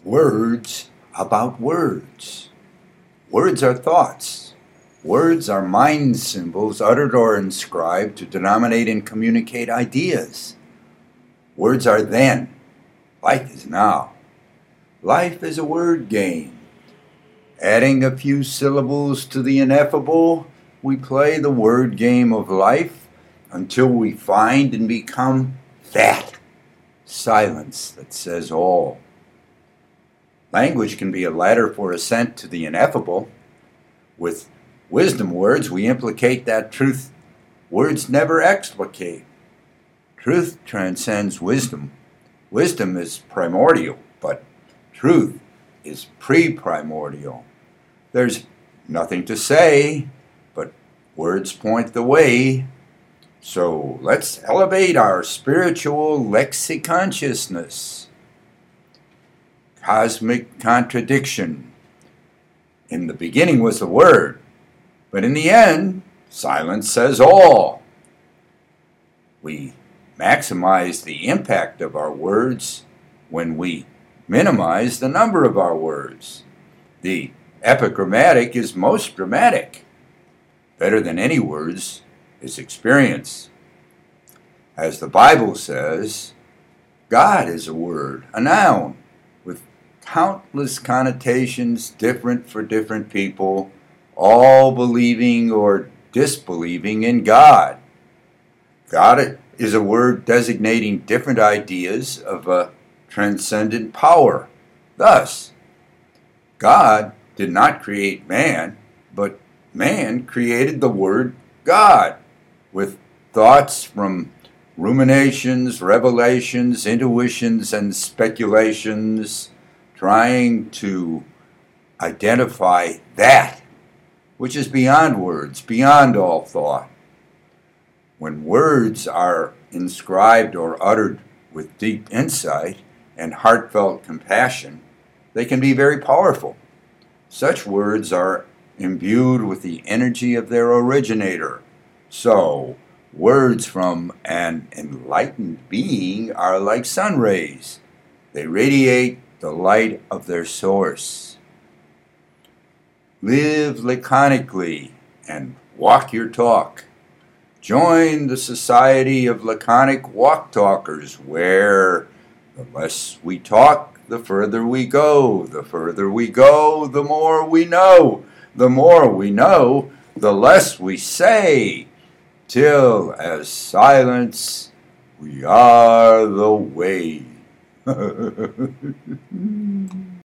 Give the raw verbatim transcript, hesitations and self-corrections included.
Words about words. Words are thoughts. Words are mind symbols uttered or inscribed to denominate and communicate ideas. Words are then. Life is now. Life is a word game. Adding a few syllables to the ineffable, we play the word game of life until we find and become that silence that says all. Language can be a ladder for ascent to the ineffable. With wisdom words, we implicate that truth words never explicate. Truth transcends wisdom. Wisdom is primordial, but truth is pre-primordial. There's nothing to say, but words point the way. So let's elevate our spiritual lexiconsciousness. Cosmic contradiction. In the beginning was the Word, but in the end, silence says all. We maximize the impact of our words when we minimize the number of our words. The epigrammatic is most dramatic. Better than any words is experience. As the Bible says, God is a word, a noun, with countless connotations different for different people, all believing or disbelieving in God. God is a word designating different ideas of a transcendent power. Thus, God did not create man, but man created the word God, with thoughts from ruminations, revelations, intuitions, and speculations, trying to identify that which is beyond words, beyond all thought. When words are inscribed or uttered with deep insight and heartfelt compassion, they can be very powerful. Such words are imbued with the energy of their originator. So, words from an enlightened being are like sun rays. They radiate the light of their source. Live laconically and walk your talk. Join the Society of Laconic Walk Talkers, where the less we talk, the further we go. The further we go, the more we know. The more we know, the less we say, till as silence we are the way.